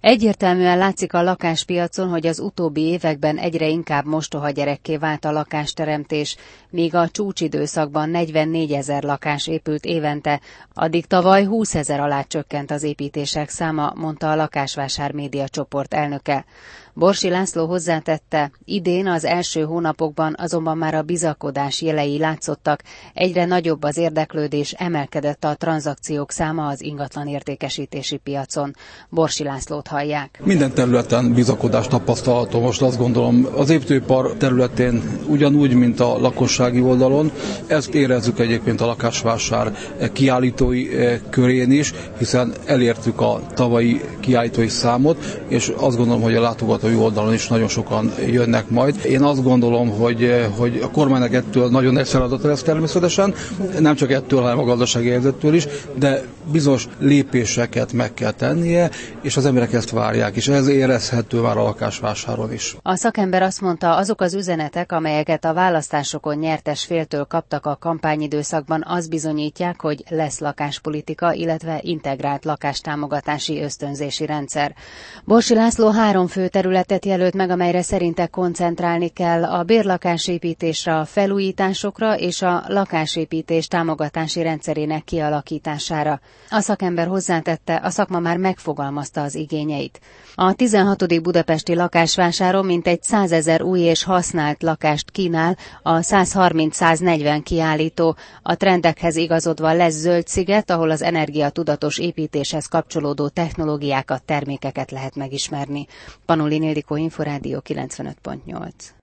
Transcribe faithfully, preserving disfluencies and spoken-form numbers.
Egyértelműen látszik a lakáspiacon, hogy az utóbbi években egyre inkább mostoha gyerekké vált a lakásteremtés, míg a csúcsidőszakban negyvennégyezer lakás épült évente, addig tavaly húszezer alá csökkent az építések száma, mondta a Lakásvásár Média csoport elnöke. Borsi László hozzátette, idén az első hónapokban azonban már a bizakodás jelei látszottak, egyre nagyobb az érdeklődés, emelkedett a tranzakciók száma az ingatlan értékesítési piacon. Borsi Lászlót hallják. Minden területen bizakodás tapasztalható, most azt gondolom az építőipar területén ugyanúgy, mint a lakossági oldalon. Ezt érezzük egyébként a Lakásvásár kiállítói körén is, hiszen elértük a tavalyi kiállítói számot, és azt gondolom, hogy a látogatói oldalon is nagyon sokan jönnek majd. Én azt gondolom, hogy, hogy a kormánynak ettől nagyon nagy feladata lesz természetesen, nem csak ettől, hanem a gazdasági helyzettől is, de bizonyos lépéseket meg kell tennie, és az emberek ezt várják, és ez érezhető már a lakásvásáron is. A szakember azt mondta, azok az üzenetek, amelyeket a választásokon nyertes féltől kaptak a kampányidőszakban, az bizonyítják, hogy lesz lakáspolitika, illetve integrált lakástámogatási ösztönzési rendszer. Borsi László három fő területet jelölt meg, amelyre szerinte koncentrálni kell: a bérlakásépítésre, a felújításokra és a lakásépítés támogatási rendszerének kialakítására. A szakember hozzátette, a szakma már megfogalmazta az igényeit. A tizenhatodik budapesti lakásvásáron mintegy százezer új és használt lakást kínál a száz harminc száz negyven kiállító. A trendekhez igazodva lesz zöld sziget, ahol az energiatudatos építéshez kapcsolódó technológiákat, termékeket lehet megismerni. Panulin Ildikó, Inforádió kilencvenöt pont nyolc.